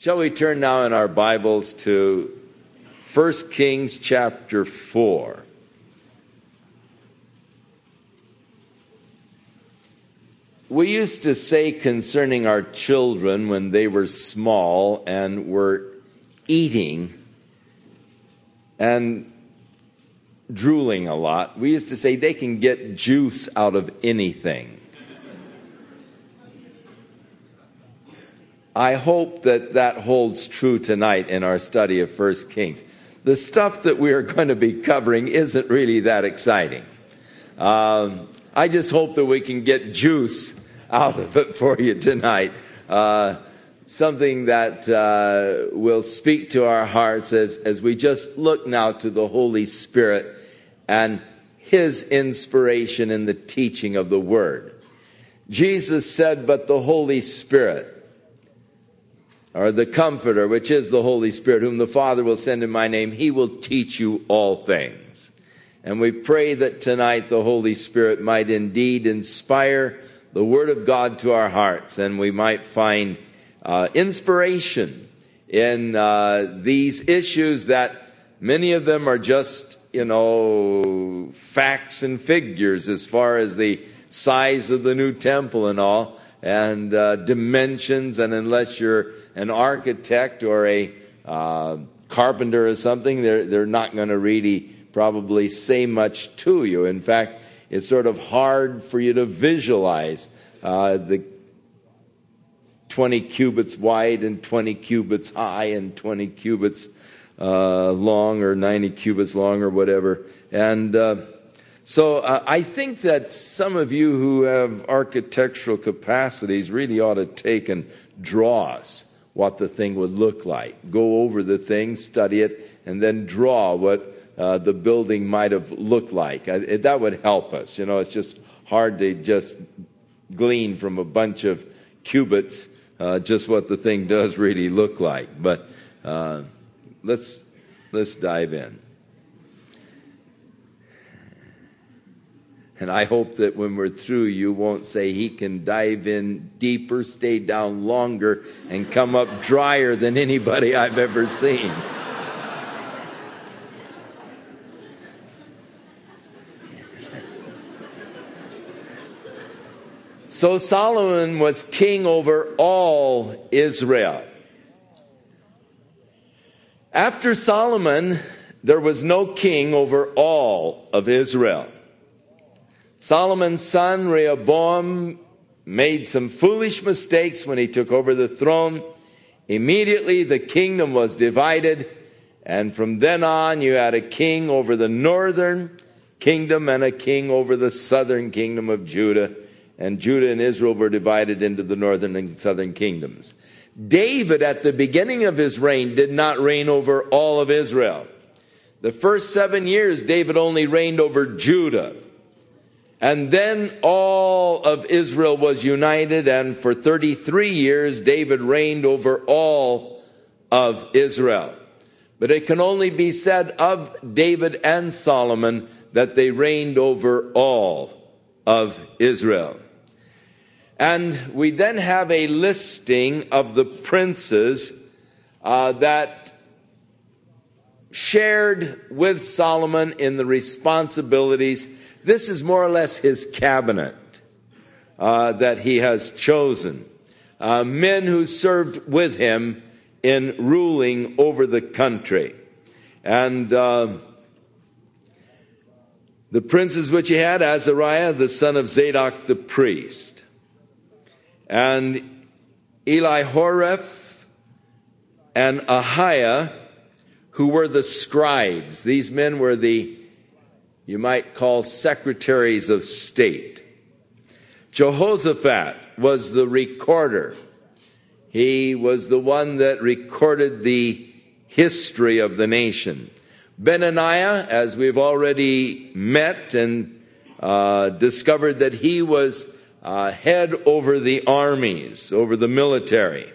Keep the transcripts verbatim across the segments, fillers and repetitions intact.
Shall we turn now in our Bibles to First Kings chapter four. We used to say concerning our children when they were small and were eating and drooling a lot, we used to say they can get juice out of anything. I hope that that holds true tonight in our study of First Kings. The stuff that we are going to be covering isn't really that exciting. Um, I just hope that we can get juice out of it for you tonight. Uh, something that uh, will speak to our hearts as, as we just look now to the Holy Spirit and His inspiration in the teaching of the Word. Jesus said, but the Holy Spirit, or the Comforter, which is the Holy Spirit, whom the Father will send in my name, He will teach you all things. And we pray that tonight the Holy Spirit might indeed inspire the Word of God to our hearts, and we might find uh, inspiration in uh, these issues that many of them are just, you know, facts and figures as far as the size of the new temple and all, and uh, dimensions, and unless you're an architect or a uh, carpenter or something, they're, they're not going to really probably say much to you. In fact, it's sort of hard for you to visualize uh, the twenty cubits wide and twenty cubits high and twenty cubits uh, long, or ninety cubits long, or whatever. And uh, so uh, I think that some of you who have architectural capacities really ought to take and draw us what the thing would look like. Go over the thing, study it, and then draw what uh, the building might have looked like. I, it, that would help us. You know, it's just hard to just glean from a bunch of cubits uh, just what the thing does really look like. But uh, let's let's dive in. And I hope that when we're through, you won't say he can dive in deeper, stay down longer, and come up drier than anybody I've ever seen. So Solomon was king over all Israel. After Solomon, there was no king over all of Israel. Solomon's son Rehoboam made some foolish mistakes when he took over the throne. Immediately the kingdom was divided, and from then on you had a king over the northern kingdom and a king over the southern kingdom of Judah. And Judah and Israel were divided into the northern and southern kingdoms. David, at the beginning of his reign, did not reign over all of Israel. The first seven years, David only reigned over Judah. And then all of Israel was united, and for thirty-three years, David reigned over all of Israel. But it can only be said of David and Solomon that they reigned over all of Israel. And we then have a listing of the princes uh, that shared with Solomon in the responsibilities. This is more or less his cabinet uh, that he has chosen. Uh, men who served with him in ruling over the country. And uh, the princes which he had, Azariah, the son of Zadok the priest. And Elihoreph and Ahiah, who were the scribes. These men were the, you might call, secretaries of state. Jehoshaphat was the recorder. He was the one that recorded the history of the nation. Benaniah, as we've already met and uh, discovered, that he was uh, head over the armies, over the military.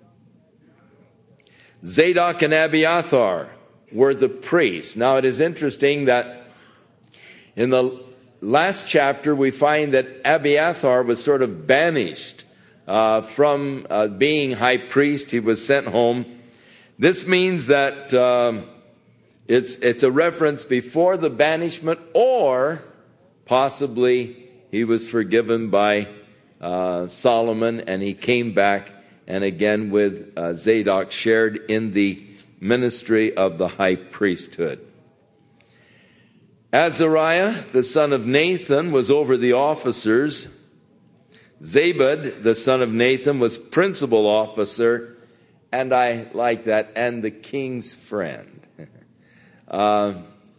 Zadok and Abiathar were the priests. Now it is interesting that in the last chapter we find that Abiathar was sort of banished uh, from uh, being high priest. He was sent home. This means that um, it's, it's a reference before the banishment, or possibly he was forgiven by uh, Solomon and he came back and again with uh, Zadok shared in the ministry of the high priesthood. Azariah, the son of Nathan, was over the officers. Zabud, the son of Nathan, was principal officer, and I like that, and the king's friend. uh,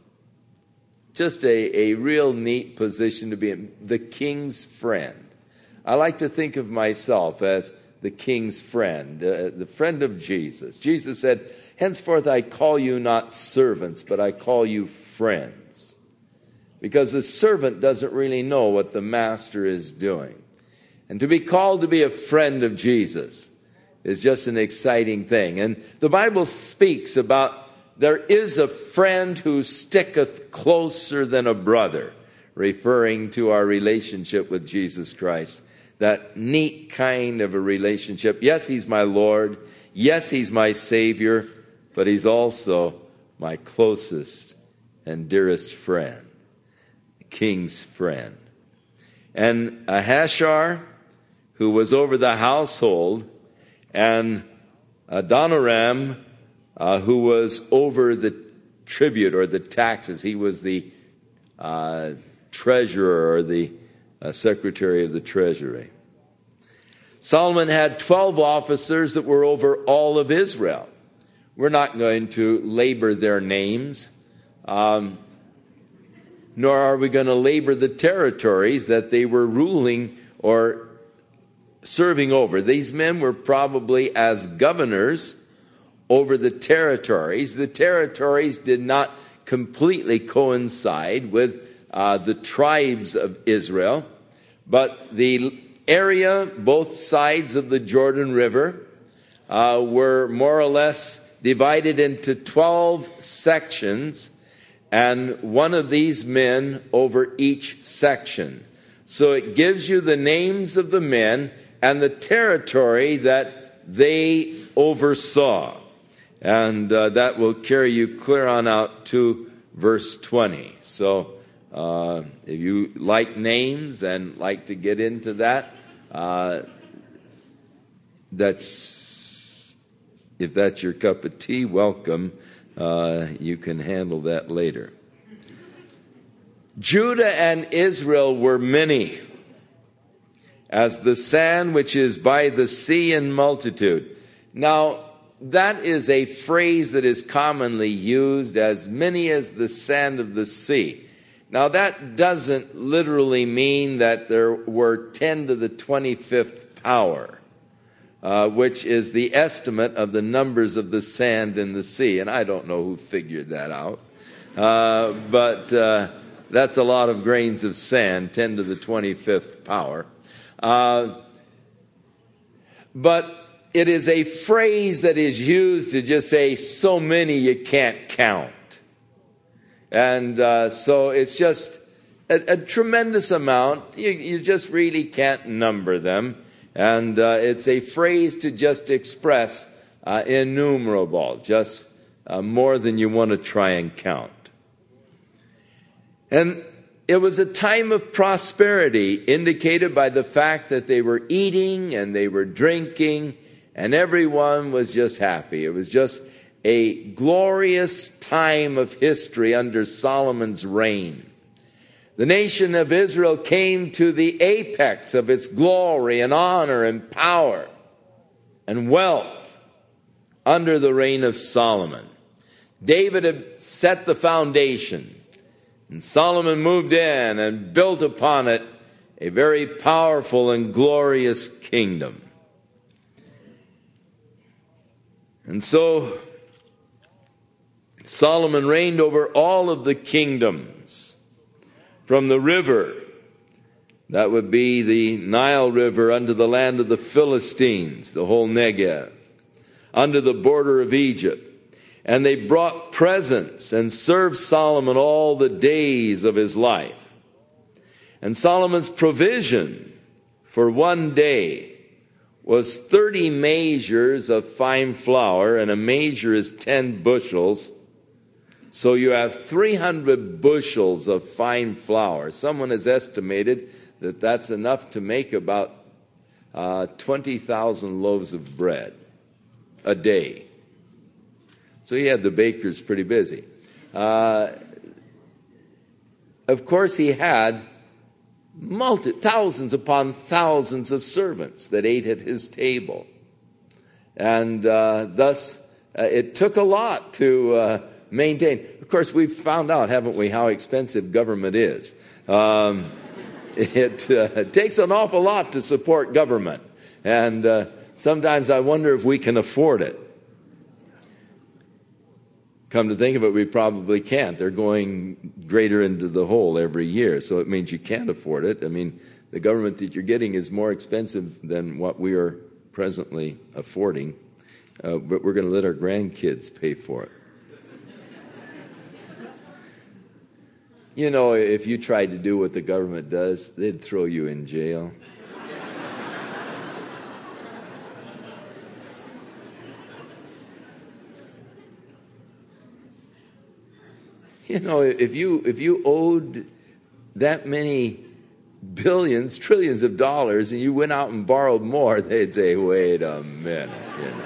just a, a real neat position to be in, the king's friend. I like to think of myself as the king's friend, uh, the friend of Jesus. Jesus said, henceforth I call you not servants, but I call you friends. Because the servant doesn't really know what the master is doing. And to be called to be a friend of Jesus is just an exciting thing. And the Bible speaks about there is a friend who sticketh closer than a brother, referring to our relationship with Jesus Christ. That neat kind of a relationship. Yes, he's my Lord. Yes, he's my Savior. But he's also my closest and dearest friend. The king's friend. And Ahashar, who was over the household, and Adoniram, uh, who was over the tribute or the taxes. He was the uh, treasurer or the uh, secretary of the treasury. Solomon had twelve officers that were over all of Israel. We're not going to labor their names, um, nor are we going to labor the territories that they were ruling or serving over. These men were probably as governors over the territories. The territories did not completely coincide with uh, the tribes of Israel, but the area, both sides of the Jordan River, uh, were more or less divided into twelve sections, and one of these men over each section. So it gives you the names of the men and the territory that they oversaw. And uh, that will carry you clear on out to verse twenty. So uh, if you like names and like to get into that, uh, that's if that's your cup of tea, welcome. Uh, you can handle that later. Judah and Israel were many, as the sand which is by the sea in multitude. Now, that is a phrase that is commonly used, as many as the sand of the sea. Now, that doesn't literally mean that there were ten to the twenty-fifth power, uh, which is the estimate of the numbers of the sand in the sea. And I don't know who figured that out, uh, but uh, that's a lot of grains of sand, ten to the twenty-fifth power. Uh, but it is a phrase that is used to just say so many you can't count. And uh, so it's just a, a tremendous amount. You, you just really can't number them. And uh, it's a phrase to just express uh, innumerable, just uh, more than you want to try and count. And it was a time of prosperity, indicated by the fact that they were eating and they were drinking, and everyone was just happy. It was just a glorious time of history under Solomon's reign. The nation of Israel came to the apex of its glory and honor and power and wealth under the reign of Solomon. David had set the foundation, and Solomon moved in and built upon it a very powerful and glorious kingdom. And so Solomon reigned over all of the kingdoms, from the river, that would be the Nile River, unto the land of the Philistines, the whole Negev, under the border of Egypt. And they brought presents and served Solomon all the days of his life. And Solomon's provision for one day was thirty measures of fine flour, and a measure is ten bushels. So you have three hundred bushels of fine flour. Someone has estimated that that's enough to make about uh, twenty thousand loaves of bread a day. So he had the bakers pretty busy. Uh, of course, he had multi- thousands upon thousands of servants that ate at his table. And uh, thus, uh, it took a lot to uh, maintain. Of course, we've found out, haven't we, how expensive government is. Um, it uh, takes an awful lot to support government. And uh, sometimes I wonder if we can afford it. Come to think of it, we probably can't. They're going greater into the hole every year, so it means you can't afford it. I mean, the government that you're getting is more expensive than what we are presently affording, uh, but we're going to let our grandkids pay for it. You know, if you tried to do what the government does, they'd throw you in jail. You know, if you if you owed that many billions, trillions of dollars, and you went out and borrowed more, they'd say, wait a minute. You know.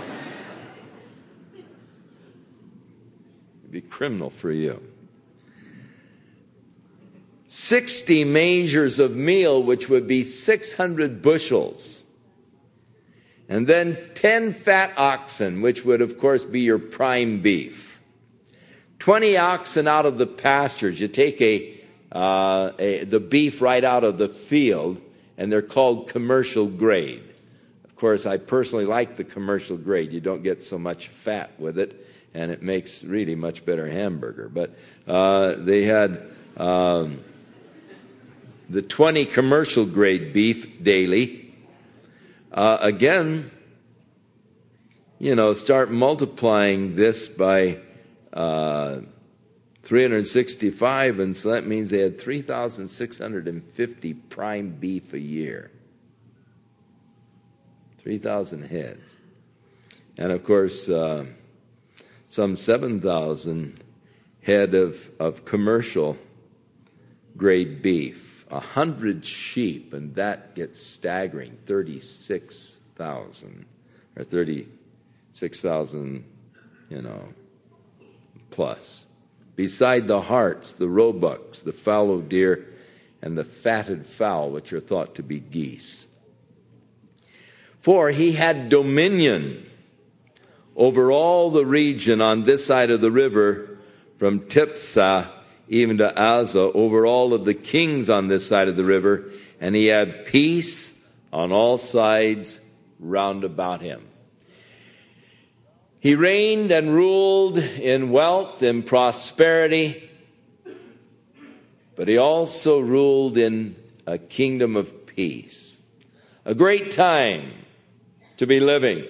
It'd be criminal for you. Sixty measures of meal, which would be six hundred bushels. And then ten fat oxen, which would, of course, be your prime beef. Twenty oxen out of the pastures. You take a, uh, a the beef right out of the field, and they're called commercial grade. Of course, I personally like the commercial grade. You don't get so much fat with it, and it makes really much better hamburger. But uh, they had um, the twenty commercial grade beef daily. Uh, again, you know, start multiplying this by Uh, three hundred sixty-five, and so that means they had three thousand six hundred fifty prime beef a year. three thousand heads. And of course, uh, some seven thousand head of, of commercial grade beef. A hundred sheep, and that gets staggering, thirty-six thousand, or thirty-six thousand, you know, plus. Beside the harts, the roebucks, the fallow deer, and the fatted fowl, which are thought to be geese. For he had dominion over all the region on this side of the river, from Tiphsah even to Azza, over all of the kings on this side of the river, and he had peace on all sides round about him. He reigned and ruled in wealth and prosperity, but he also ruled in a kingdom of peace. A great time to be living.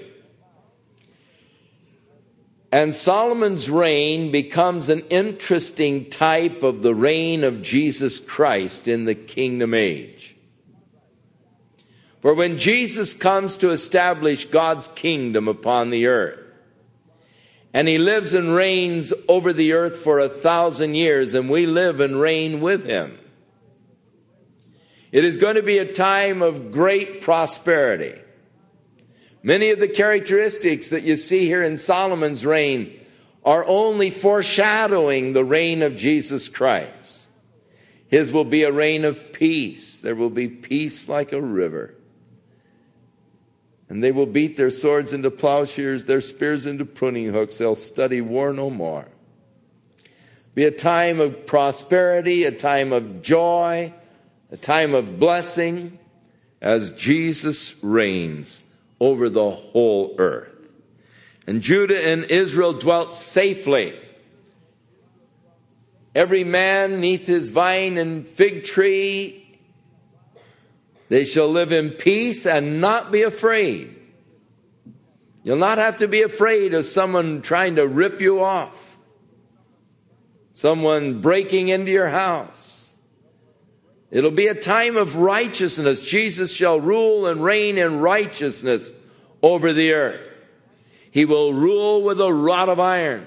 And Solomon's reign becomes an interesting type of the reign of Jesus Christ in the kingdom age. For when Jesus comes to establish God's kingdom upon the earth, and he lives and reigns over the earth for a thousand years, and we live and reign with him, it is going to be a time of great prosperity. Many of the characteristics that you see here in Solomon's reign are only foreshadowing the reign of Jesus Christ. His will be a reign of peace. There will be peace like a river. And they will beat their swords into plowshares, their spears into pruning hooks. They'll study war no more. Be a time of prosperity, a time of joy, a time of blessing, as Jesus reigns over the whole earth. And Judah and Israel dwelt safely. Every man neath his vine and fig tree, they shall live in peace and not be afraid. You'll not have to be afraid of someone trying to rip you off, someone breaking into your house. It'll be a time of righteousness. Jesus shall rule and reign in righteousness over the earth. He will rule with a rod of iron.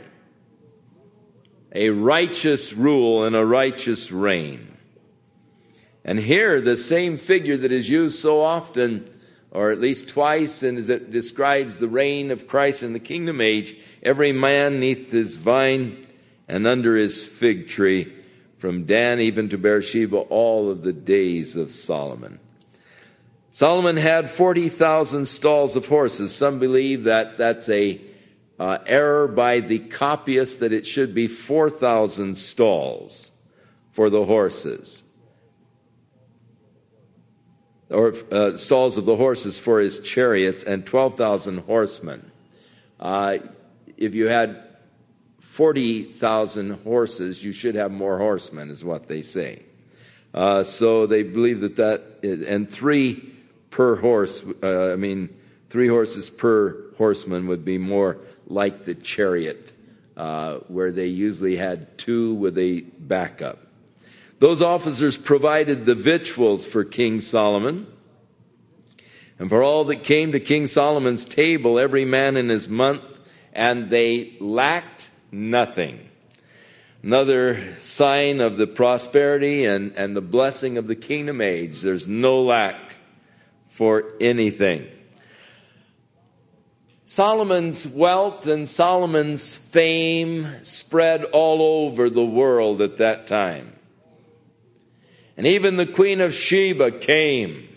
A righteous rule and a righteous reign. And here, the same figure that is used so often, or at least twice, and as it describes the reign of Christ in the kingdom age, every man neath his vine and under his fig tree, from Dan even to Beersheba, all of the days of Solomon. Solomon had forty thousand stalls of horses. Some believe that that's a uh, error by the copyist, that it should be four thousand stalls for the horses, or uh, stalls of the horses for his chariots, and twelve thousand horsemen. Uh, if you had forty thousand horses, you should have more horsemen, is what they say. Uh, so they believe that that, is, and three per horse, uh, I mean, three horses per horseman would be more like the chariot, uh, where they usually had two with a backup. Those officers provided the victuals for King Solomon. And for all that came to King Solomon's table, every man in his month, and they lacked nothing. Another sign of the prosperity and, and the blessing of the kingdom age. There's no lack for anything. Solomon's wealth and Solomon's fame spread all over the world at that time. And even the Queen of Sheba came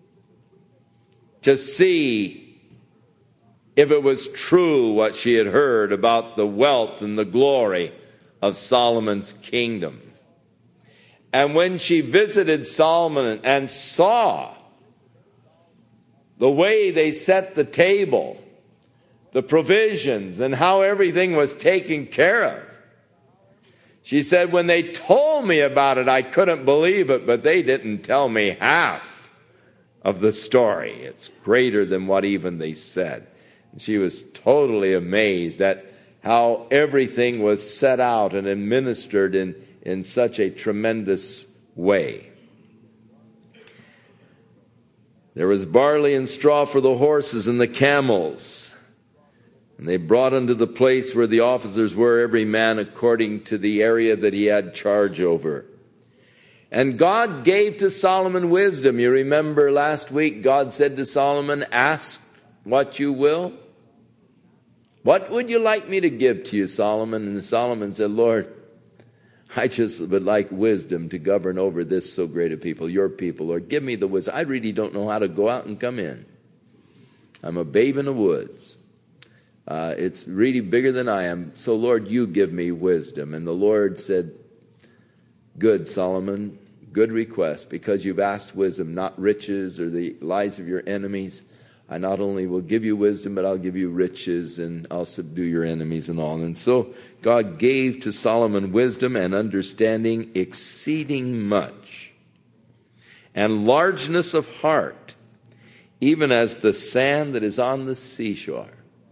to see if it was true what she had heard about the wealth and the glory of Solomon's kingdom. And when she visited Solomon and saw the way they set the table, the provisions, and how everything was taken care of, she said, when they told me about it, I couldn't believe it, but they didn't tell me half of the story. It's greater than what even they said. And she was totally amazed at how everything was set out and administered in, in such a tremendous way. There was barley and straw for the horses and the camels. And they brought unto the place where the officers were, every man according to the area that he had charge over. And God gave to Solomon wisdom. You remember last week God said to Solomon, ask what you will. What would you like me to give to you, Solomon? And Solomon said, Lord, I just would like wisdom to govern over this so great a people, your people. Lord, give me the wisdom. I really don't know how to go out and come in. I'm a babe in the woods. Uh, it's really bigger than I am. So, Lord, you give me wisdom. And the Lord said, good, Solomon, good request, because you've asked wisdom, not riches or the lives of your enemies. I not only will give you wisdom, but I'll give you riches, and I'll subdue your enemies and all. And so God gave to Solomon wisdom and understanding exceeding much, and largeness of heart, even as the sand that is on the seashore.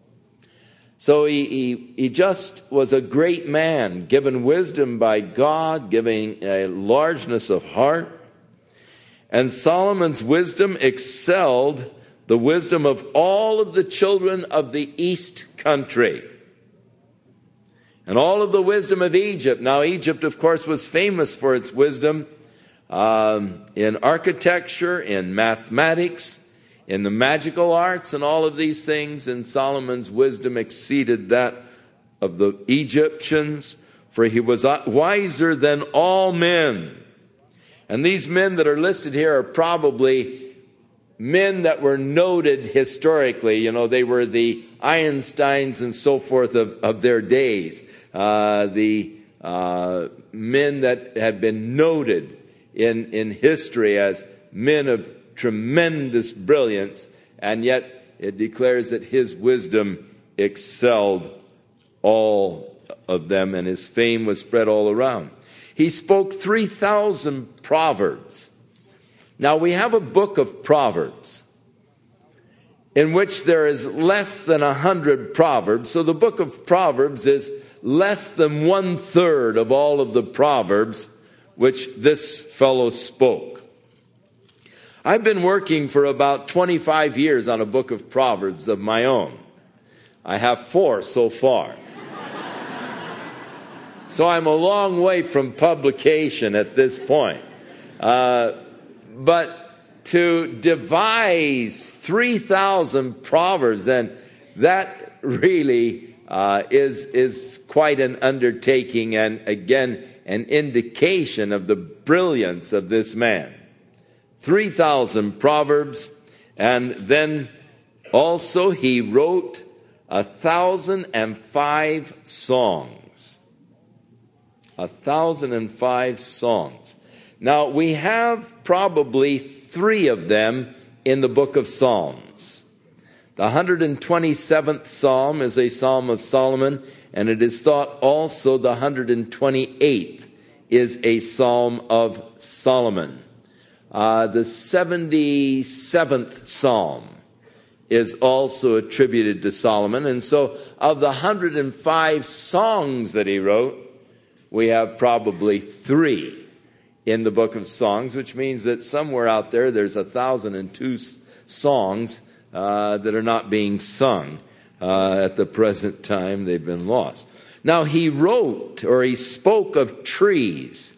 So he, he, he just was a great man, given wisdom by God, giving a largeness of heart. And Solomon's wisdom excelled the wisdom of all of the children of the east country, and all of the wisdom of Egypt. Now, Egypt, of course, was famous for its wisdom um, in architecture, in mathematics, in the magical arts, and all of these things. And Solomon's wisdom exceeded that of the Egyptians, for he was wiser than all men. And these men that are listed here are probably men that were noted historically. You know, they were the Einsteins and so forth of, of their days. Uh, the uh, men that have been noted in, in history as men of tremendous brilliance. And yet it declares that his wisdom excelled all of them, and his fame was spread all around. He spoke three thousand proverbs. Now, we have a book of Proverbs in which there is less than a hundred proverbs. So the book of Proverbs is less than one third of all of the proverbs which this fellow spoke. I've been working for about twenty-five years on a book of Proverbs of my own. I have four so far. So I'm a long way from publication at this point. Uh, but to devise three thousand Proverbs, and that really uh, is, is quite an undertaking, and again, an indication of the brilliance of this man. three thousand Proverbs, and then also he wrote a thousand and five songs. A thousand and five songs. Now, we have probably three of them in the book of Psalms. The one hundred twenty-seventh Psalm is a Psalm of Solomon, and it is thought also the one hundred twenty-eighth is a Psalm of Solomon. Uh, the seventy-seventh Psalm is also attributed to Solomon. And so of the one hundred five songs that he wrote, we have probably three in the book of Songs, which means that somewhere out there there's a thousand and two songs uh, that are not being sung. Uh, at the present time, they've been lost. Now, he wrote, or he spoke of trees.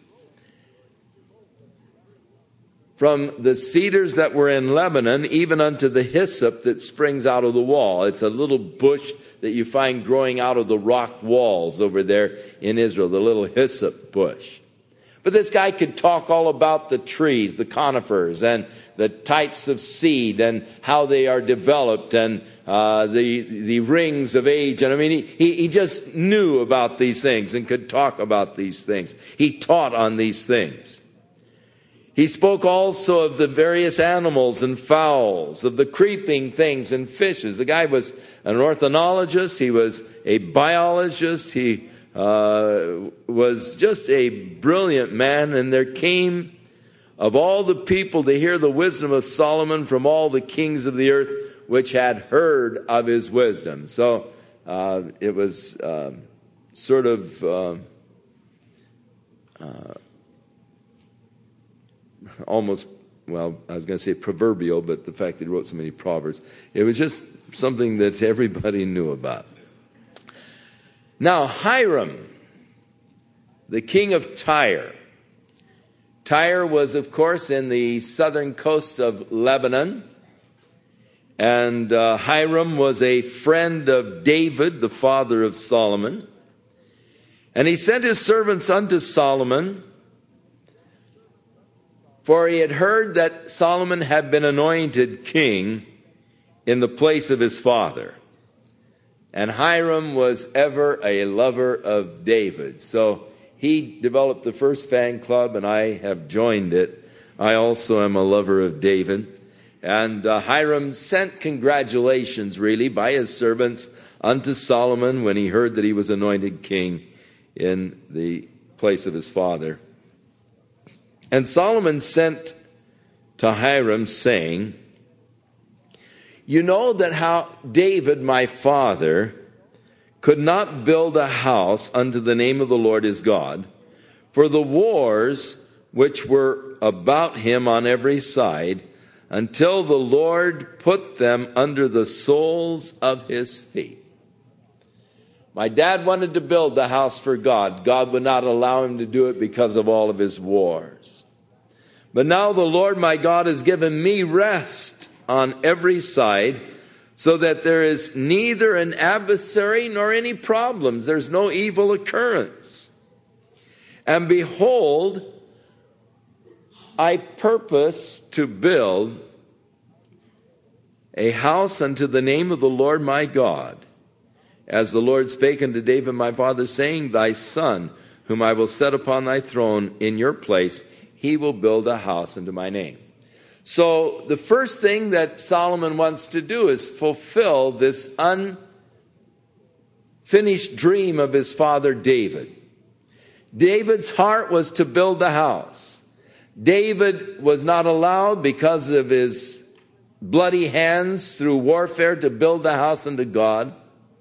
From the cedars that were in Lebanon, even unto the hyssop that springs out of the wall. It's a little bush that you find growing out of the rock walls over there in Israel, the little hyssop bush. But this guy could talk all about the trees, the conifers, and the types of seed, and how they are developed, and uh, the the rings of age. And I mean, he, he just knew about these things and could talk about these things. He taught on these things. He spoke also of the various animals and fowls, of the creeping things and fishes. The guy was an ornithologist. He was a biologist. He uh, was just a brilliant man. And there came of all the people to hear the wisdom of Solomon from all the kings of the earth, which had heard of his wisdom. So uh, it was uh, sort of... Uh, uh, almost, well, I was going to say proverbial, but the fact that he wrote so many proverbs, it was just something that everybody knew about. Now, Hiram, the king of Tyre. Tyre was, of course, in the southern coast of Lebanon. And uh, Hiram was a friend of David, the father of Solomon. And he sent his servants unto Solomon, for he had heard that Solomon had been anointed king in the place of his father. And Hiram was ever a lover of David. So he developed the first fan club, and I have joined it. I also am a lover of David. And uh, Hiram sent congratulations, really, by his servants unto Solomon when he heard that he was anointed king in the place of his father. And Solomon sent to Hiram, saying, you know that how David, my father, could not build a house unto the name of the Lord his God, for the wars which were about him on every side, until the Lord put them under the soles of his feet. My dad wanted to build the house for God. God would not allow him to do it because of all of his wars. But now the Lord my God has given me rest on every side, so that there is neither an adversary nor any problems. There's no evil occurrence. And behold, I purpose to build a house unto the name of the Lord my God, as the Lord spake unto David my father, saying, thy son, whom I will set upon thy throne in your place, he will build a house unto my name. So the first thing that Solomon wants to do is fulfill this unfinished dream of his father David. David's heart was to build the house. David was not allowed, because of his bloody hands through warfare, to build the house unto God.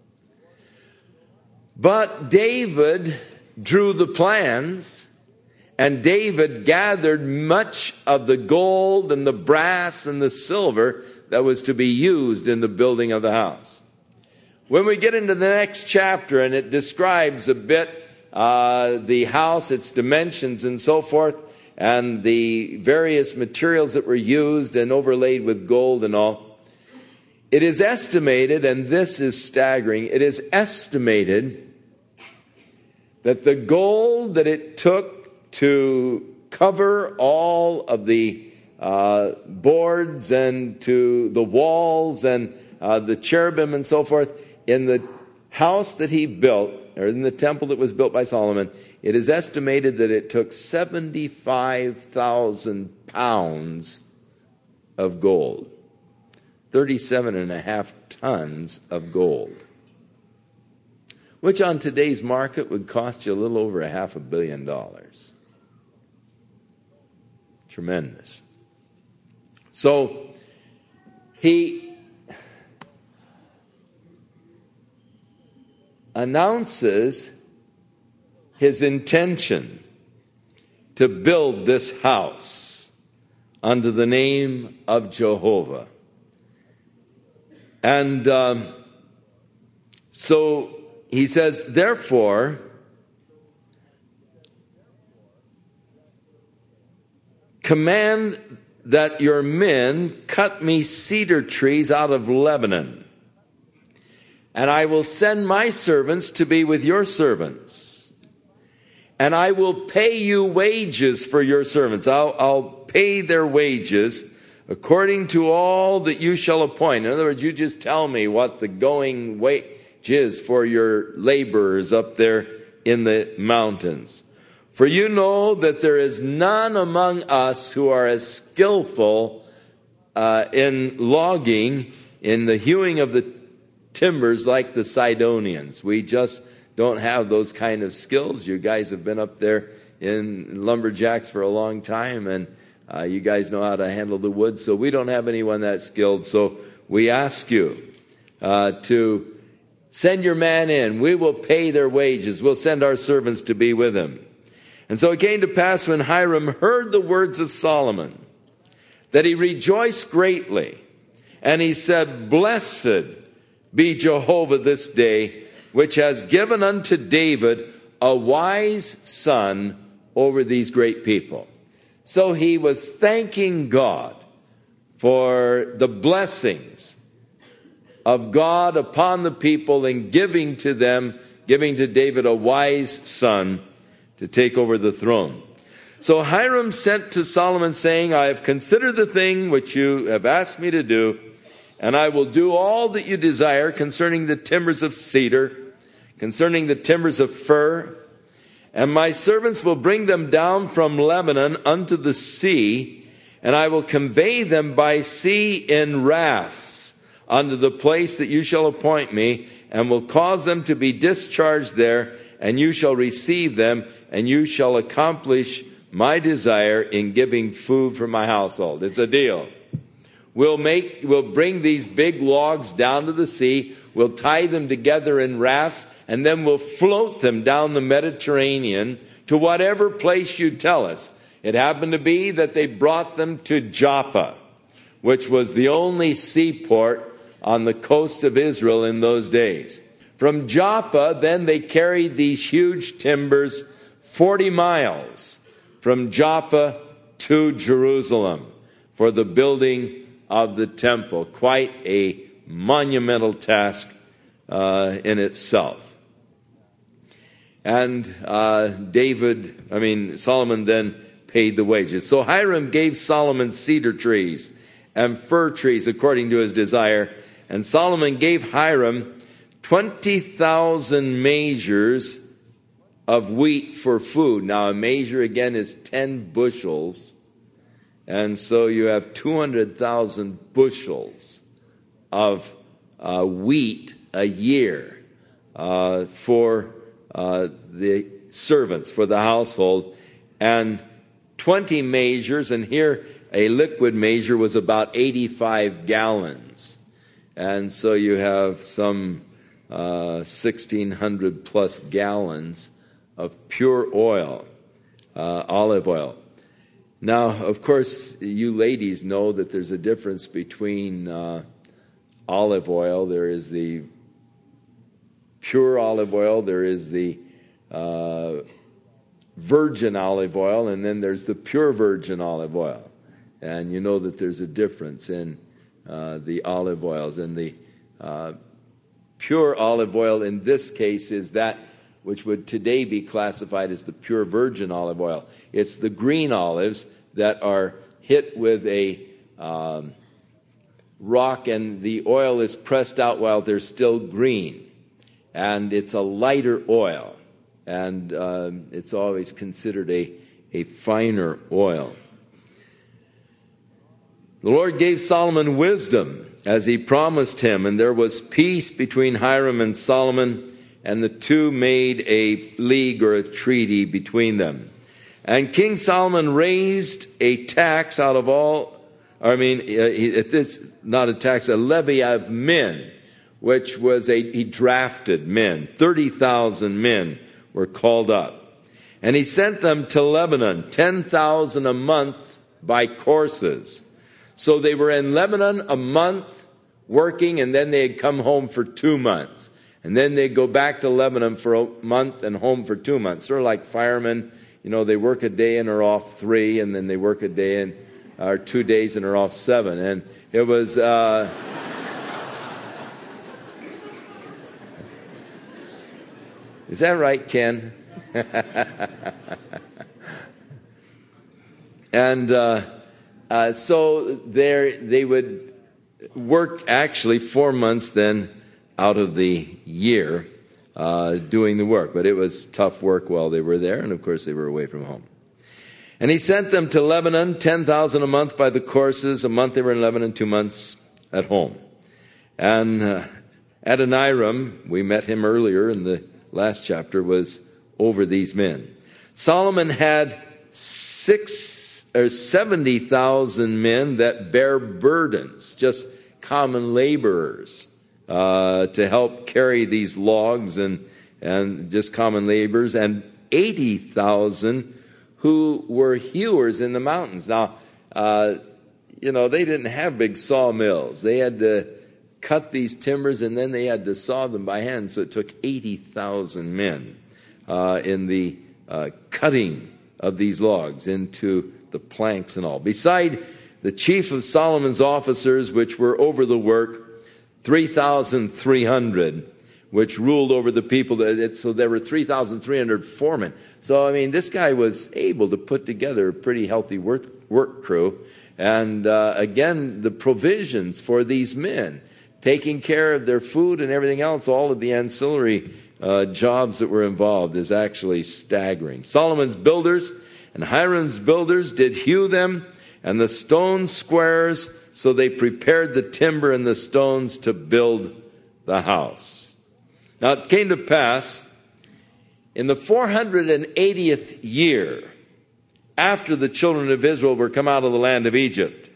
But David drew the plans, And David gathered much of the gold and the brass and the silver that was to be used in the building of the house. When we get into the next chapter, and it describes a bit uh, the house, its dimensions and so forth, and the various materials that were used and overlaid with gold and all, it is estimated, and this is staggering, it is estimated that the gold that it took to cover all of the uh, boards and to the walls and uh, the cherubim and so forth in the house that he built, or in the temple that was built by Solomon, it is estimated that it took seventy-five thousand pounds of gold, thirty-seven and a half tons of gold, which on today's market would cost you a little over a half a billion dollars. Tremendous. So he announces his intention to build this house under the name of Jehovah. And um, so he says, therefore, command that your men cut me cedar trees out of Lebanon, and I will send my servants to be with your servants, and I will pay you wages for your servants. I'll, I'll pay their wages according to all that you shall appoint. In other words, you just tell me what the going wage is for your laborers up there in the mountains. For you know that there is none among us who are as skillful uh, in logging, in the hewing of the timbers like the Sidonians. We just don't have those kind of skills. You guys have been up there in lumberjacks for a long time, and uh, you guys know how to handle the wood. So we don't have anyone that skilled. So we ask you uh, to send your man in. We will pay their wages. We'll send our servants to be with him. And so it came to pass when Hiram heard the words of Solomon that he rejoiced greatly. And he said, Blessed be Jehovah this day, which has given unto David a wise son over these great people. So he was thanking God for the blessings of God upon the people and giving to them, giving to David a wise son to take over the throne. So Hiram sent to Solomon, saying, I have considered the thing which you have asked me to do, and I will do all that you desire concerning the timbers of cedar, concerning the timbers of fir, and my servants will bring them down from Lebanon unto the sea, and I will convey them by sea in rafts unto the place that you shall appoint me, and will cause them to be discharged there, and you shall receive them, and you shall accomplish my desire in giving food for my household. It's a deal. We'll make, we'll bring these big logs down to the sea. We'll tie them together in rafts, and then we'll float them down the Mediterranean to whatever place you tell us. It happened to be that they brought them to Joppa, which was the only seaport on the coast of Israel in those days. From Joppa, then they carried these huge timbers forty miles from Joppa to Jerusalem for the building of the temple. Quite a monumental task uh, in itself. And uh, David, I mean, Solomon then paid the wages. So Hiram gave Solomon cedar trees and fir trees according to his desire. And Solomon gave Hiram twenty thousand measures of wheat for food. Now, a measure, again, is ten bushels. And so you have two hundred thousand bushels of uh, wheat a year uh, for uh, the servants, for the household. And twenty measures, and here a liquid measure was about eighty-five gallons. And so you have some uh, sixteen hundred plus gallons of pure oil uh, olive oil. Now, of course, you ladies know that there's a difference between uh, olive oil. There is the pure olive oil, there is the uh, virgin olive oil, and then there's the pure virgin olive oil. And you know that there's a difference in uh, the olive oils. And the uh, pure olive oil in this case is that which would today be classified as the pure virgin olive oil. It's the green olives that are hit with a um, rock, and the oil is pressed out while they're still green. And it's a lighter oil, and uh, it's always considered a, a finer oil. The Lord gave Solomon wisdom as he promised him, and there was peace between Hiram and Solomon, and the two made a league or a treaty between them. And King Solomon raised a tax out of all, I mean, uh, this not a tax, a levy of men, which was a, he drafted men. thirty thousand men were called up. And he sent them to Lebanon, ten thousand a month by courses. So they were in Lebanon a month working, and then they'd come home for two months. And then they'd go back to Lebanon for a month and home for two months. Sort of like firemen, you know, they work a day and are off three, and then they work a day and or two days and are off seven. And it was... Uh, Is that right, Ken? and uh, uh, so there they would work actually four months then out of the year uh, doing the work. But it was tough work while they were there, and of course they were away from home. And he sent them to Lebanon, ten thousand a month by the courses. A month they were in Lebanon, two months at home. And uh, Adoniram, we met him earlier in the last chapter, was over these men. Solomon had six or seventy thousand men that bear burdens, just common laborers, uh, to help carry these logs and and just common laborers, and eighty thousand who were hewers in the mountains. Now, uh, you know, they didn't have big sawmills. They had to cut these timbers, and then they had to saw them by hand. So it took eighty thousand men uh, in the uh, cutting of these logs into the planks and all. Beside the chief of Solomon's officers, which were over the work, three thousand three hundred, which ruled over the people. So there were three thousand three hundred foremen. So, I mean, this guy was able to put together a pretty healthy work, work crew. And uh, again, the provisions for these men, taking care of their food and everything else, all of the ancillary uh, jobs that were involved, is actually staggering. Solomon's builders and Hiram's builders did hew them, and the stone squares, so they prepared the timber and the stones to build the house. Now it came to pass, in the four hundred eightieth year, after the children of Israel were come out of the land of Egypt.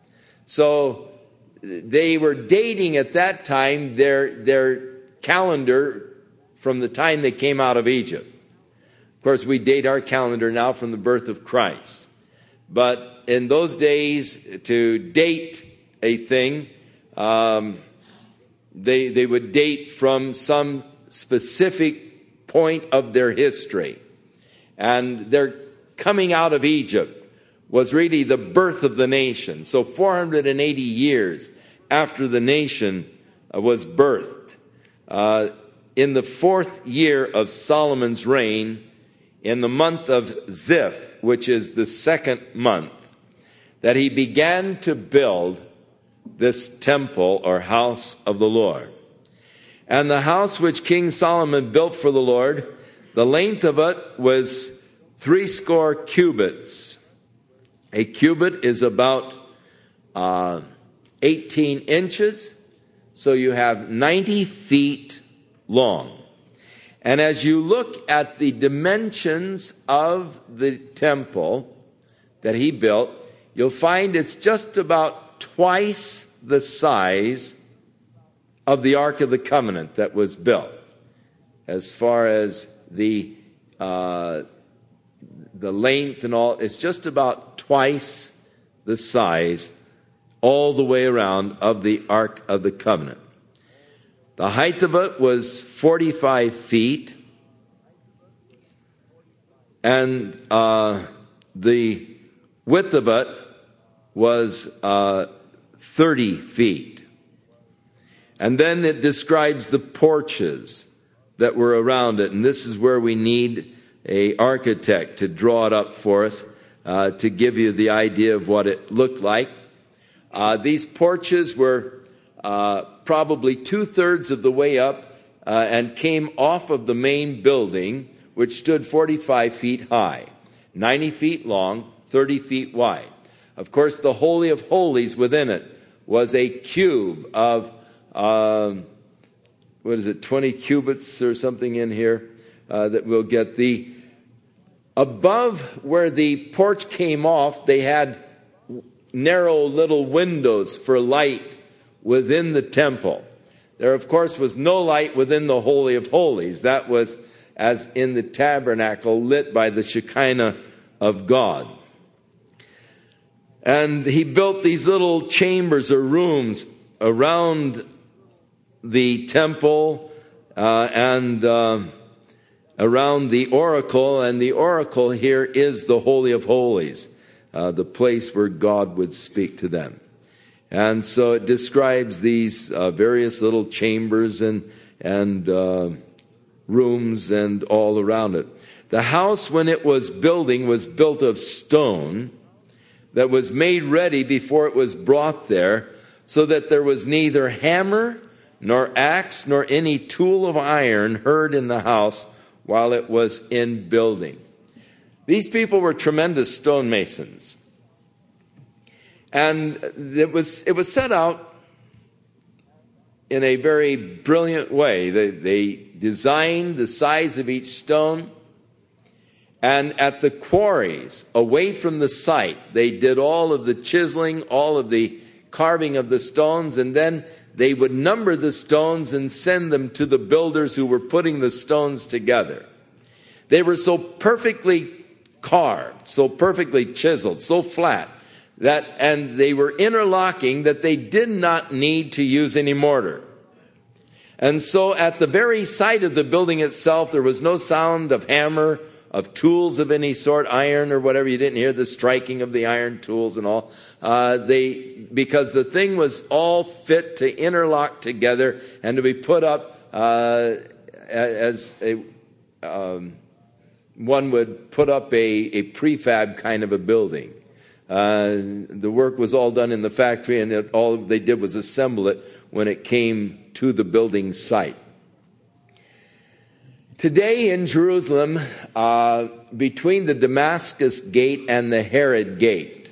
So they were dating at that time their, their calendar from the time they came out of Egypt. Of course, we date our calendar now from the birth of Christ. But in those days, to date a thing, um, they, they would date from some specific point of their history. And their coming out of Egypt was really the birth of the nation. So four hundred eighty years after the nation was birthed, uh, in the fourth year of Solomon's reign, in the month of Ziph, which is the second month, that he began to build this temple or house of the Lord. And the house which King Solomon built for the Lord, the length of it was three score cubits. A cubit is about uh, eighteen inches, so you have ninety feet long. And as you look at the dimensions of the temple that he built, you'll find it's just about twice the size of the Ark of the Covenant that was built, as far as the uh, the length and all, it's just about twice the size all the way around of the Ark of the Covenant. The height of it was forty-five feet, and uh, the width of it was uh, thirty feet. And then it describes the porches that were around it, and this is where we need an architect to draw it up for us, uh, to give you the idea of what it looked like. Uh, these porches were uh, probably two-thirds of the way up uh, and came off of the main building, which stood forty-five feet high, ninety feet long, thirty feet wide. Of course, the Holy of Holies within it was a cube of, um, what is it, twenty cubits or something in here uh, that we'll get. The above where the porch came off, they had narrow little windows for light within the temple. There, of course, was no light within the Holy of Holies. That was, as in the tabernacle, lit by the Shekinah of God. And he built these little chambers or rooms around the temple uh, and uh, around the oracle. And the oracle here is the Holy of Holies, uh, the place where God would speak to them. And so it describes these uh, various little chambers and, and uh, rooms and all around it. The house, when it was building, was built of stone that was made ready before it was brought there, so that there was neither hammer nor axe nor any tool of iron heard in the house while it was in building. These people were tremendous stonemasons. And it was, it was set out in a very brilliant way. They, they designed the size of each stone. And at the quarries, away from the site, they did all of the chiseling, all of the carving of the stones, and then they would number the stones and send them to the builders who were putting the stones together. They were so perfectly carved, so perfectly chiseled, so flat, that, and they were interlocking that they did not need to use any mortar. And so at the very site of the building itself, there was no sound of hammer, of tools of any sort, iron or whatever. You didn't hear the striking of the iron tools and all. Uh, they, because the thing was all fit to interlock together and to be put up uh, as a, um, one would put up a, a prefab kind of a building. Uh, the work was all done in the factory, and it, all they did was assemble it when it came to the building site. Today in Jerusalem, uh, between the Damascus Gate and the Herod Gate,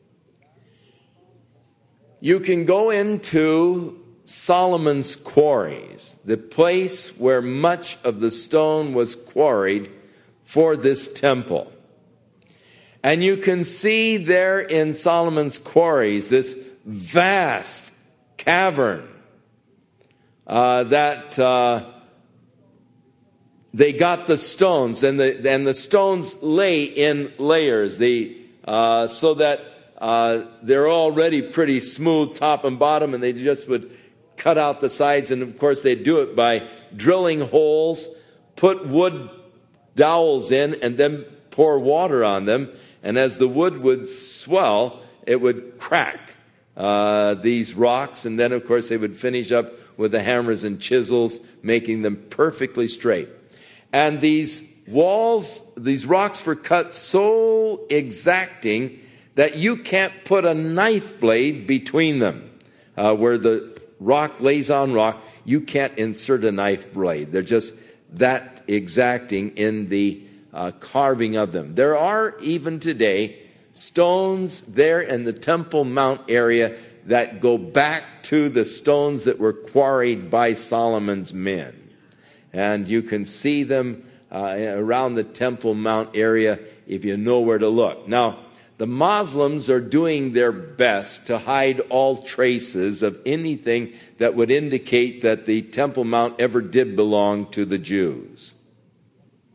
you can go into Solomon's quarries, the place where much of the stone was quarried for this temple. And you can see there in Solomon's quarries this vast cavern uh, that... Uh, They got the stones, and the and the stones lay in layers, the uh, so that uh, they're already pretty smooth top and bottom, and they just would cut out the sides. And of course, they do it by drilling holes, put wood dowels in, and then pour water on them. And as the wood would swell, it would crack uh, these rocks, and then of course they would finish up with the hammers and chisels, making them perfectly straight. And these walls, these rocks were cut so exacting that you can't put a knife blade between them. Uh, where the rock lays on rock, you can't insert a knife blade. They're just that exacting in the uh, carving of them. There are even today stones there in the Temple Mount area that go back to the stones that were quarried by Solomon's men. And you can see them uh, around the Temple Mount area if you know where to look. Now, the Muslims are doing their best to hide all traces of anything that would indicate that the Temple Mount ever did belong to the Jews.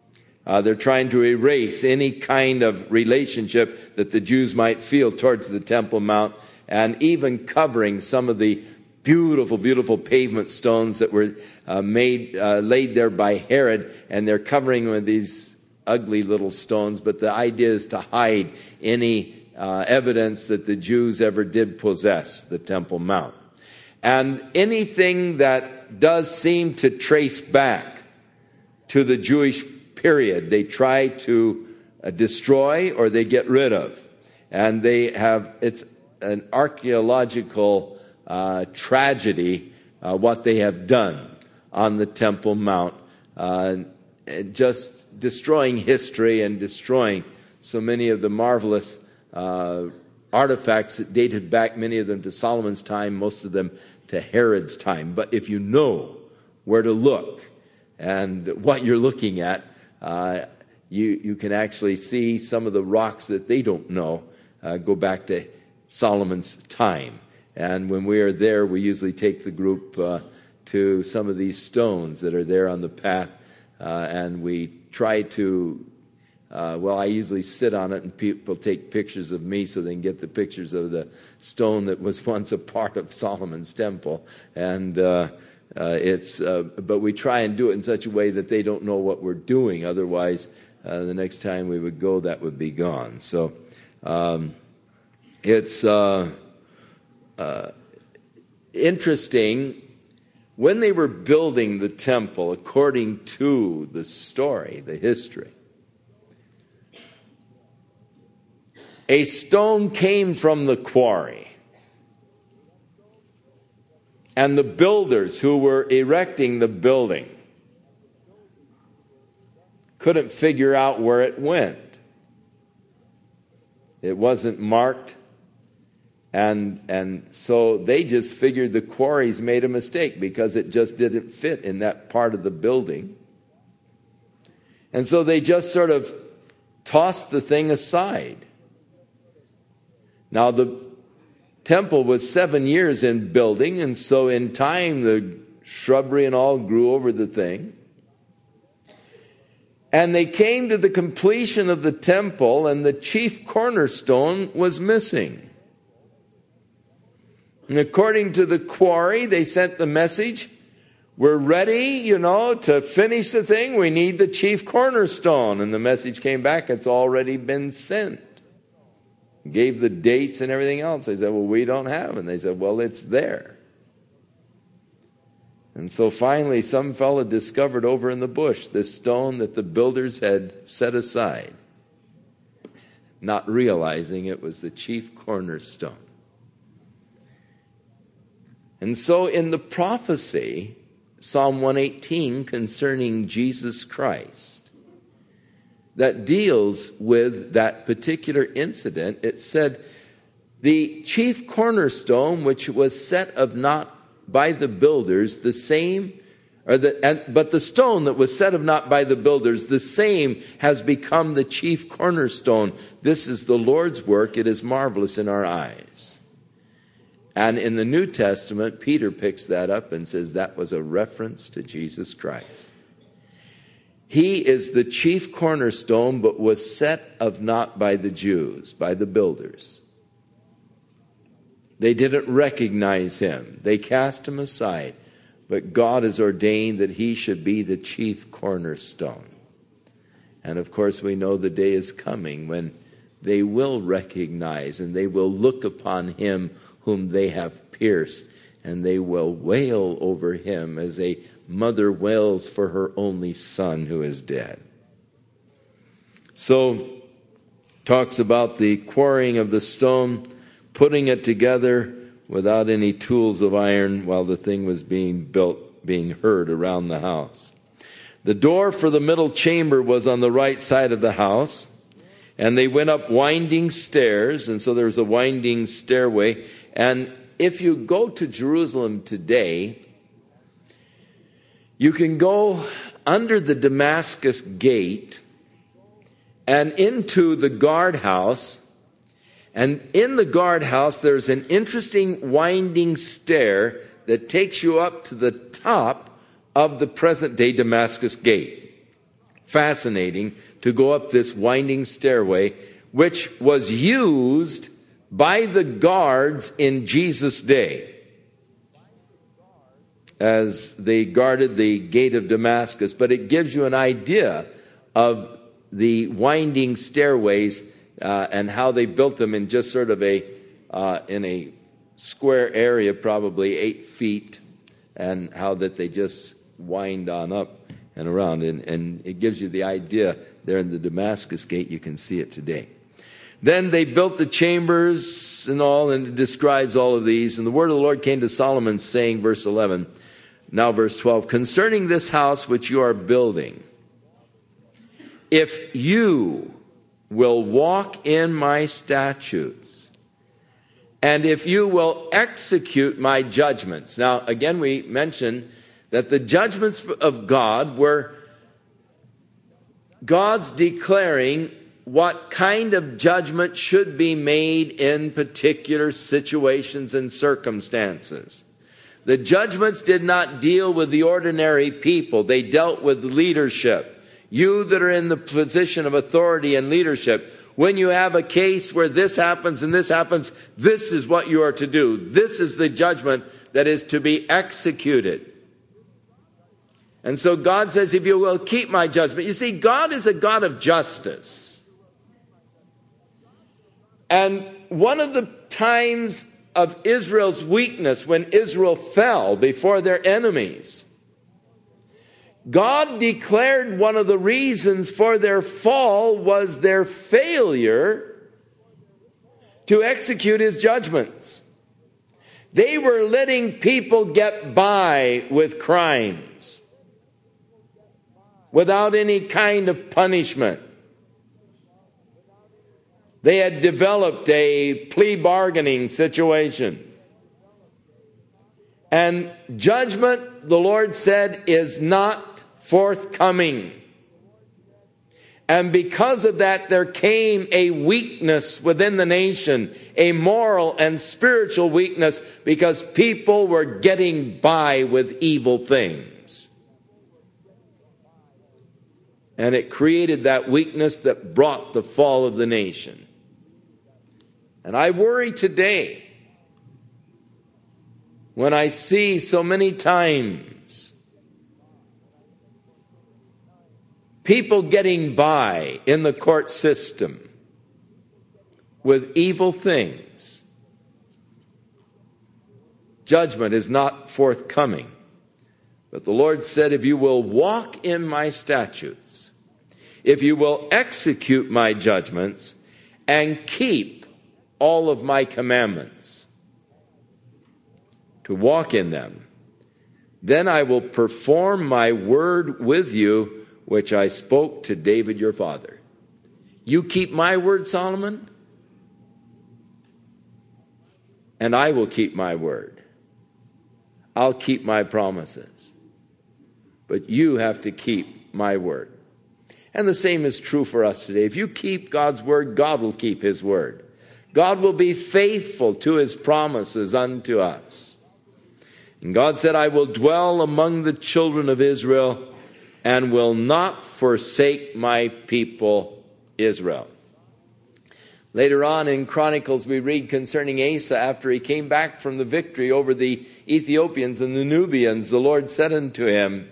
Uh, they're trying to erase any kind of relationship that the Jews might feel towards the Temple Mount, and even covering some of the beautiful, beautiful pavement stones that were uh, made, uh, laid there by Herod, and they're covering with these ugly little stones. But the idea is to hide any uh, evidence that the Jews ever did possess the Temple Mount. And anything that does seem to trace back to the Jewish period, they try to uh, destroy or they get rid of. And they have, it's an archaeological uh, tragedy, uh, what they have done on the Temple Mount, uh, just destroying history and destroying so many of the marvelous uh, artifacts that dated back, many of them to Solomon's time, most of them to Herod's time. But if you know where to look and what you're looking at, uh, you, you can actually see some of the rocks that they don't know uh, go back to Solomon's time. And when we are there, we usually take the group uh, to some of these stones that are there on the path, uh, and we try to, uh, well, I usually sit on it and people take pictures of me so they can get the pictures of the stone that was once a part of Solomon's temple. And uh, uh, it's, uh, but we try and do it in such a way that they don't know what we're doing. Otherwise, uh, the next time we would go, that would be gone. So um, it's uh, uh, interesting. When they were building the temple, according to the story, the history, a stone came from the quarry. And the builders who were erecting the building couldn't figure out where it went. It wasn't marked. And and so they just figured the quarries made a mistake because it just didn't fit in that part of the building. And so they just sort of tossed the thing aside. Now the temple was seven years in building, and so in time the shrubbery and all grew over the thing. And they came to the completion of the temple, and the chief cornerstone was missing. And according to the quarry, they sent the message, we're ready, you know, to finish the thing. We need the chief cornerstone. And the message came back, it's already been sent. Gave the dates and everything else. They said, well, we don't have it. And they said, well, it's there. And so finally, some fellow discovered over in the bush this stone that the builders had set aside, not realizing it was the chief cornerstone. And so in the prophecy, Psalm one eighteen, concerning Jesus Christ, that deals with that particular incident, it said, the chief cornerstone, which was set of naught by the builders, the same, or the, and, but the stone that was set of naught by the builders, the same has become the chief cornerstone. This is the Lord's work. It is marvelous in our eyes. And in the New Testament, Peter picks that up and says that was a reference to Jesus Christ. He is the chief cornerstone, but was set of naught by the Jews, by the builders. They didn't recognize him. They cast him aside. But God has ordained that he should be the chief cornerstone. And of course, we know the day is coming when they will recognize and they will look upon him whom they have pierced, and they will wail over him as a mother wails for her only son who is dead. So, talks about the quarrying of the stone, putting it together without any tools of iron while the thing was being built, being heard around the house. The door for the middle chamber was on the right side of the house, and they went up winding stairs, and so there was a winding stairway. And if you go to Jerusalem today, you can go under the Damascus gate and into the guardhouse. And in the guardhouse, there's an interesting winding stair that takes you up to the top of the present-day Damascus gate. fascinating to go up this winding stairway, which was used by the guards in Jesus' day as they guarded the gate of Damascus. But it gives you an idea of the winding stairways uh, and how they built them in just sort of a uh, in a square area, probably eight feet, and how that they just wind on up and around. And, and it gives you the idea there in the Damascus gate. You can see it today. Then they built the chambers and all, and it describes all of these. And the word of the Lord came to Solomon, saying, verse eleven, now verse twelve, concerning this house which you are building, if you will walk in my statutes, and if you will execute my judgments. Now, again, we mentioned that the judgments of God were God's declaring what kind of judgment should be made in particular situations and circumstances. The judgments did not deal with the ordinary people. They dealt with leadership. You that are in the position of authority and leadership, when you have a case where this happens and this happens, this is what you are to do. This is the judgment that is to be executed. And so God says, if you will keep my judgment. You see, God is a God of justice. And one of the times of Israel's weakness, when Israel fell before their enemies, God declared one of the reasons for their fall was their failure to execute his judgments. They were letting people get by with crimes without any kind of punishment. They had developed a plea bargaining situation. And judgment, the Lord said, is not forthcoming. And because of that, there came a weakness within the nation, a moral and spiritual weakness, because people were getting by with evil things. And it created that weakness that brought the fall of the nation. And I worry today when I see so many times people getting by in the court system with evil things. Judgment is not forthcoming. But the Lord said, if you will walk in my statutes, if you will execute my judgments and keep all of my commandments, to walk in them, then I will perform my word with you, which I spoke to David your father. You keep my word, Solomon, and I will keep my word. I'll keep my promises. But you have to keep my word. And the same is true for us today. If you keep God's word, God will keep his word. God will be faithful to his promises unto us. And God said, I will dwell among the children of Israel and will not forsake my people Israel. Later on in Chronicles, we read concerning Asa, after he came back from the victory over the Ethiopians and the Nubians, the Lord said unto him,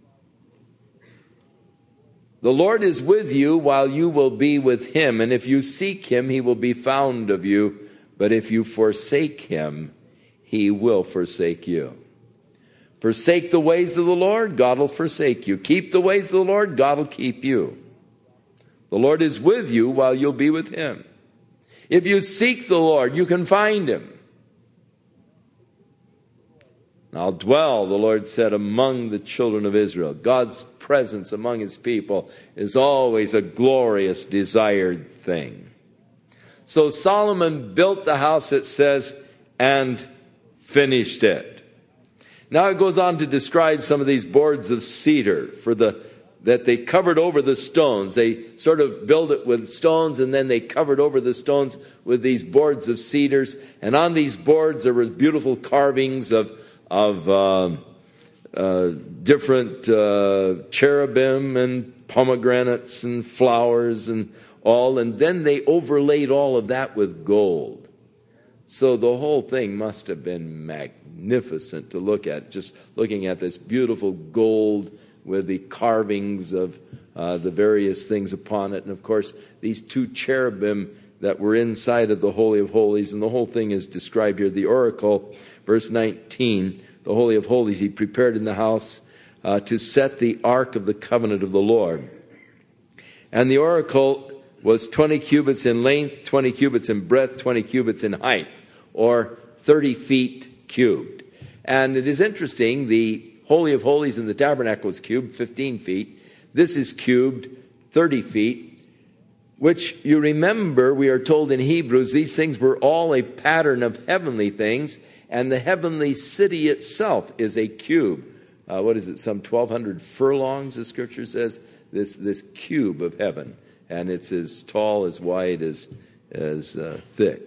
the Lord is with you while you will be with him, and if you seek him, he will be found of you. But if you forsake him, he will forsake you. Forsake the ways of the Lord, God will forsake you. Keep the ways of the Lord, God will keep you. The Lord is with you while you'll be with him. If you seek the Lord, you can find him. I'll dwell, the Lord said, among the children of Israel. God's presence among his people is always a glorious, desired thing. So Solomon built the house, it says, and finished it. Now it goes on to describe some of these boards of cedar for the that they covered over the stones. They sort of built it with stones, and then they covered over the stones with these boards of cedars. And on these boards there were beautiful carvings of of uh, uh, different uh, cherubim and pomegranates and flowers and all, and then they overlaid all of that with gold. So the whole thing must have been magnificent to look at, just looking at this beautiful gold with the carvings of uh, the various things upon it. And of course, these two cherubim that were inside of the Holy of Holies, and the whole thing is described here. The oracle, verse nineteen, the Holy of Holies, he prepared in the house uh, to set the ark of the covenant of the Lord. And the oracle was twenty cubits in length, twenty cubits in breadth, twenty cubits in height, or thirty feet cubed. And it is interesting, the Holy of Holies in the tabernacle was cubed, fifteen feet. This is cubed, thirty feet, which you remember, we are told in Hebrews, these things were all a pattern of heavenly things, and the heavenly city itself is a cube. Uh, what is it, some twelve hundred furlongs, the scripture says, this, this cube of heaven. And it's as tall, as wide, as, as uh, thick.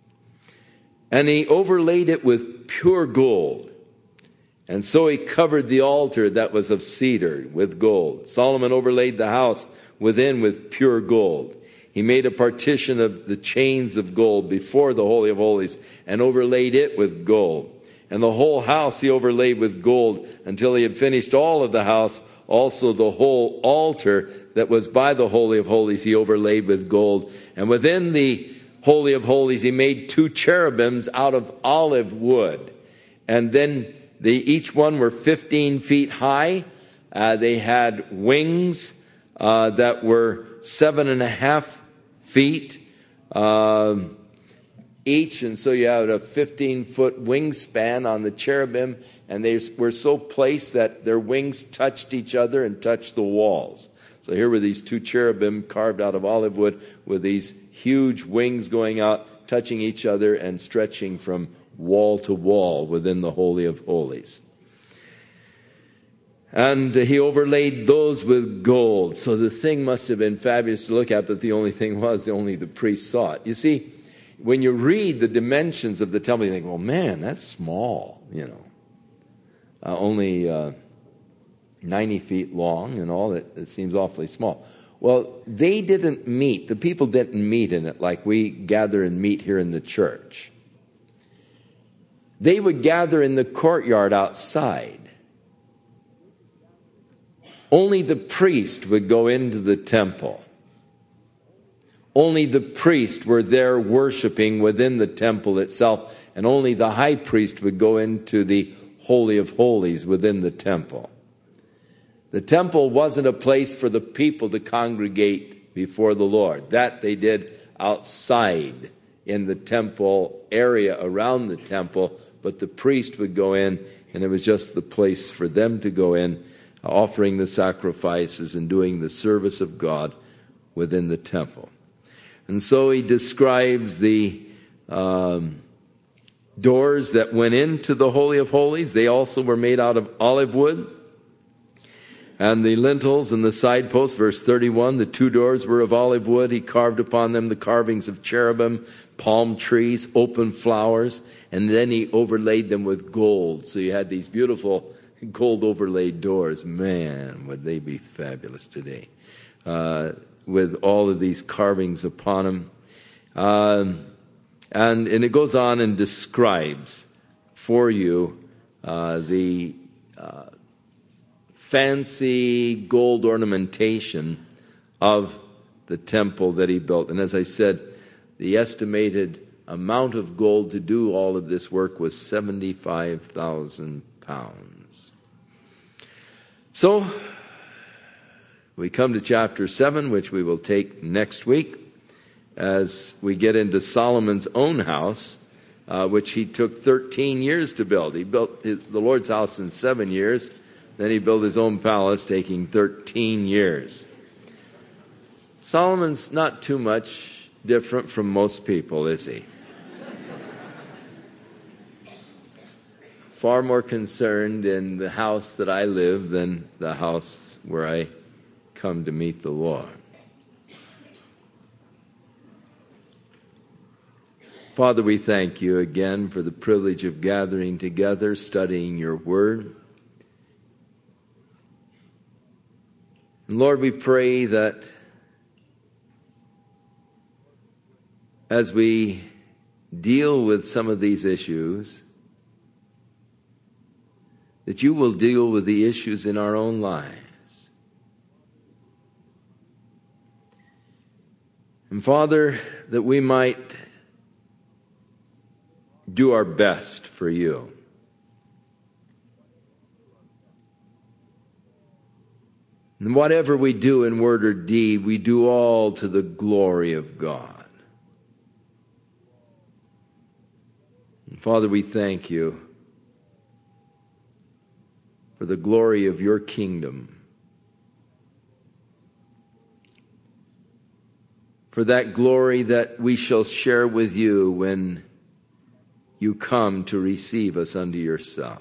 And he overlaid it with pure gold. And so he covered the altar that was of cedar with gold. Solomon overlaid the house within with pure gold. He made a partition of the chains of gold before the Holy of Holies and overlaid it with gold. And the whole house he overlaid with gold until he had finished all of the house. Also the whole altar that was by the Holy of Holies he overlaid with gold. And within the Holy of Holies he made two cherubims out of olive wood. And then they each one were fifteen feet high. Uh, they had wings uh, that were seven and a half feet uh, each. And so you had a fifteen-foot wingspan on the cherubim. And they were so placed that their wings touched each other and touched the walls. So here were these two cherubim carved out of olive wood with these huge wings going out, touching each other and stretching from wall to wall within the Holy of Holies. And he overlaid those with gold. So the thing must have been fabulous to look at, but the only thing was, only the priest saw it. You see, when you read the dimensions of the temple, you think, well, man, that's small, you know. Uh, only uh, ninety feet long and all, it, it seems awfully small. Well, they didn't meet, the people didn't meet in it like we gather and meet here in the church. They would gather in the courtyard outside. Only the priest would go into the temple. Only the priest were there worshiping within the temple itself, and only the high priest would go into the Holy of Holies within the temple. The temple wasn't a place for the people to congregate before the Lord. That they did outside in the temple area around the temple, but the priest would go in, and it was just the place for them to go in, offering the sacrifices and doing the service of God within the temple. And so he describes the um, doors that went into the Holy of Holies. They also were made out of olive wood. And the lintels and the side posts, verse thirty-one, the two doors were of olive wood. He carved upon them the carvings of cherubim, palm trees, open flowers, and then he overlaid them with gold. So you had these beautiful gold overlaid doors. Man, would they be fabulous today, uh, with all of these carvings upon them. Uh, and, and it goes on and describes for you uh, the uh, fancy gold ornamentation of the temple that he built. And as I said, the estimated amount of gold to do all of this work was seventy-five thousand pounds. So, we come to chapter seven, which we will take next week, as we get into Solomon's own house, uh, which he took thirteen years to build. He built his, the Lord's house in seven years. Then he built his own palace, taking thirteen years. Solomon's not too much different from most people, is he? Far more concerned in the house that I live than the house where I come to meet the Lord. Father, we thank you again for the privilege of gathering together, studying your word. And Lord, we pray that as we deal with some of these issues, that you will deal with the issues in our own lives. And Father, that we might do our best for you. And whatever we do in word or deed, we do all to the glory of God. And Father, we thank you for the glory of your kingdom, for that glory that we shall share with you when you come to receive us unto yourself.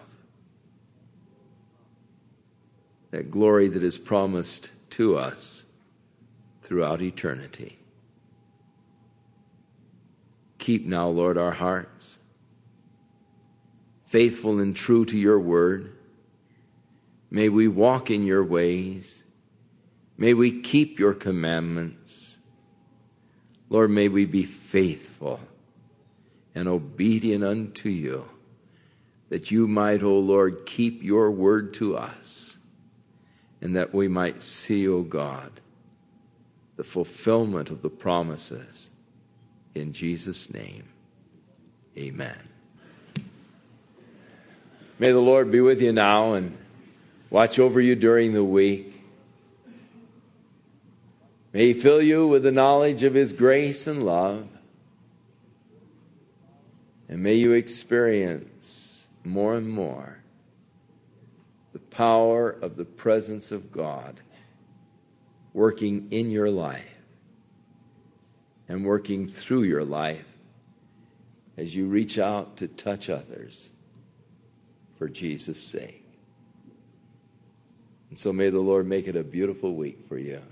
That glory that is promised to us throughout eternity. Keep now, Lord, our hearts faithful and true to your word. May we walk in your ways. May we keep your commandments. Lord, may we be faithful and obedient unto you, that you might, O Lord, keep your word to us, and that we might see, O God, the fulfillment of the promises. In Jesus' name, amen. May the Lord be with you now and watch over you during the week. May he fill you with the knowledge of his grace and love. And may you experience more and more the power of the presence of God working in your life and working through your life as you reach out to touch others for Jesus' sake. And so may the Lord make it a beautiful week for you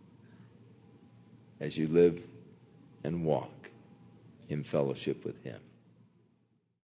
as you live and walk in fellowship with him.